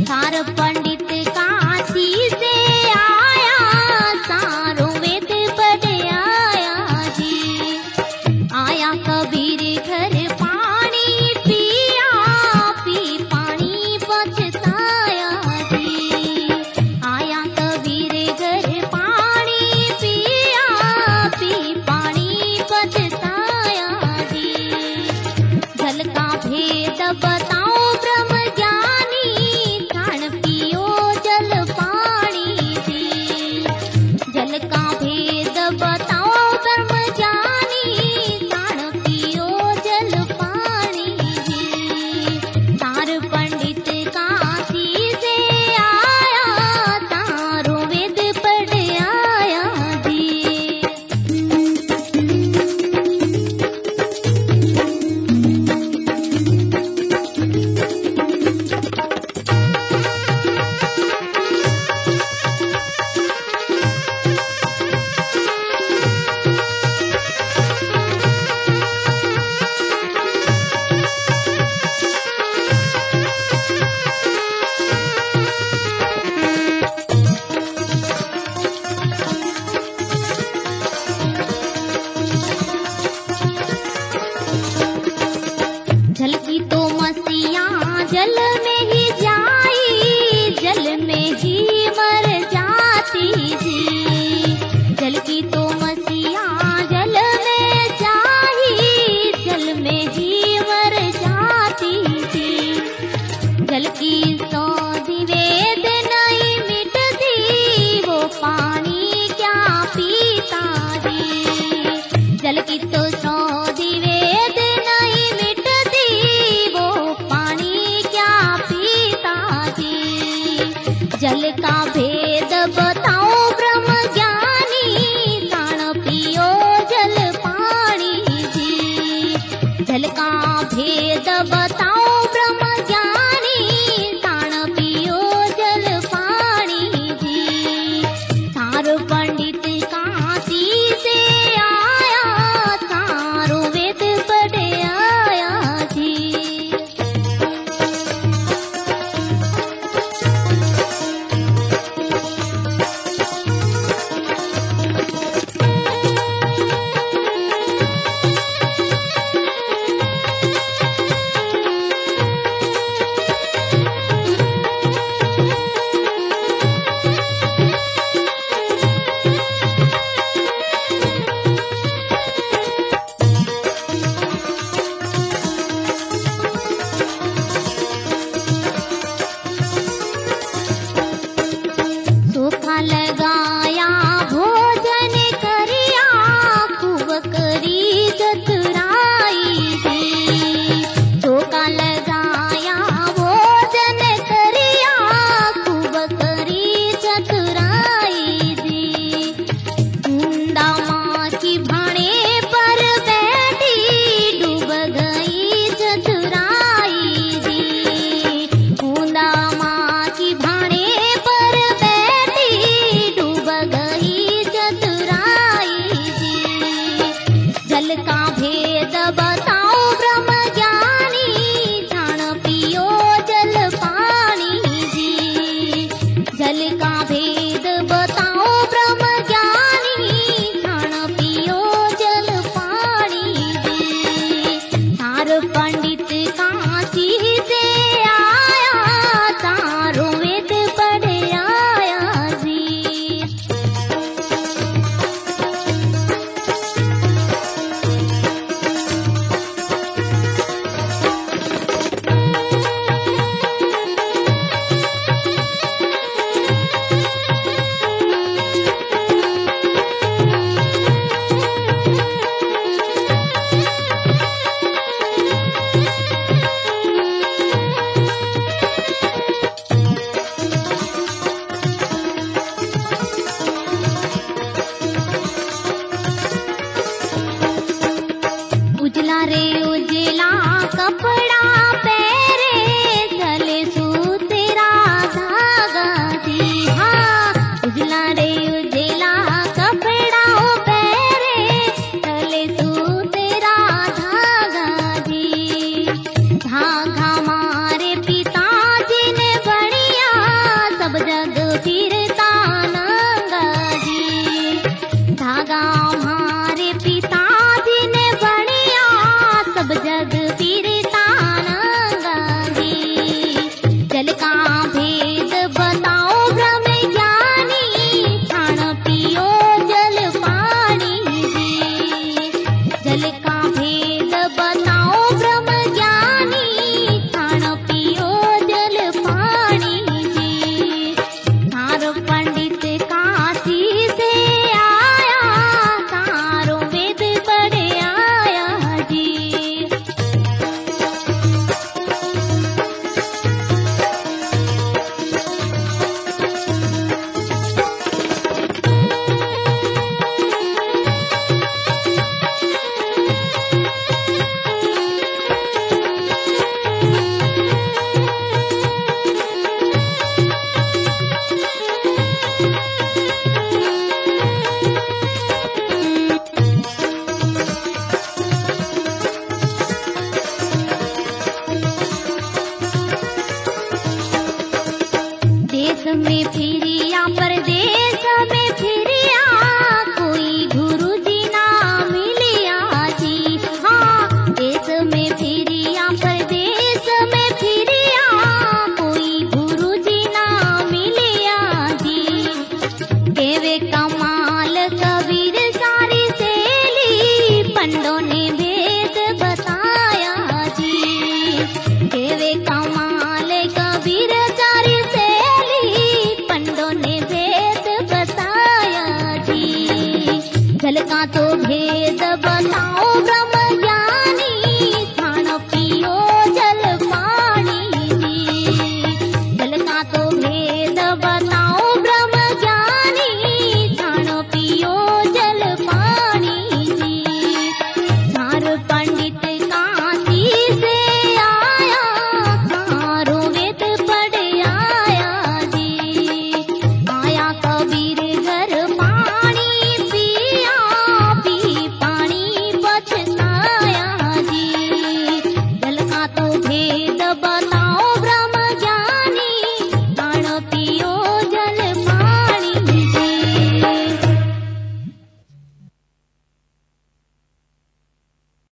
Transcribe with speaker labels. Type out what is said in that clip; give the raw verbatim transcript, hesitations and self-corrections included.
Speaker 1: सार पंडित काशी से आया, सारों वेद पढ़ आया जी। आया कबीर घर पानी पिया, पी पानी पछताया जी। आया कबीर घर पानी पिया, पी पानी पछताया जी। जल का भेद बताओ ब्रह्म ज्ञानी, प्राण पियो जल पानी जी। जल का भेद बताओ ब्रह्म ज्ञानी, प्राण पियो जल पानी जी। तार पंडित काशी से आया, तारों वेद पढ़ आया जी। जल की तो मसीहा जल में ही जाई, जल में ही मर जाती जी। जल की तो मसीहा जल में जाई, जल में ही मर जाती जी। जल की सौंधी वेद नहीं मिटती, वो पानी क्या पीता जी। जल की तो सौंधी वेद नहीं मिटती, वो पानी क्या पीता जी। जल का भेद बताओ ब्रह्म ज्ञानी, प्राण पियो जल पानी जी। जल का भेद बताओ ब्रह्म ज्ञानी, प्राण पियो जल पानी जी। तार पंडित काशी से आया, तारों वेद पढ़ आया जी। जल का भेद बताओ ब्रह्म ज्ञानी, खाण पियो जल पानी जी। जल का भेद बताओ ब्रह्म ज्ञानी, खाण पियो जल पानी जी। थारो पंडित काशी से आया, तारो वेद पढ़े आया जी। देश में फिर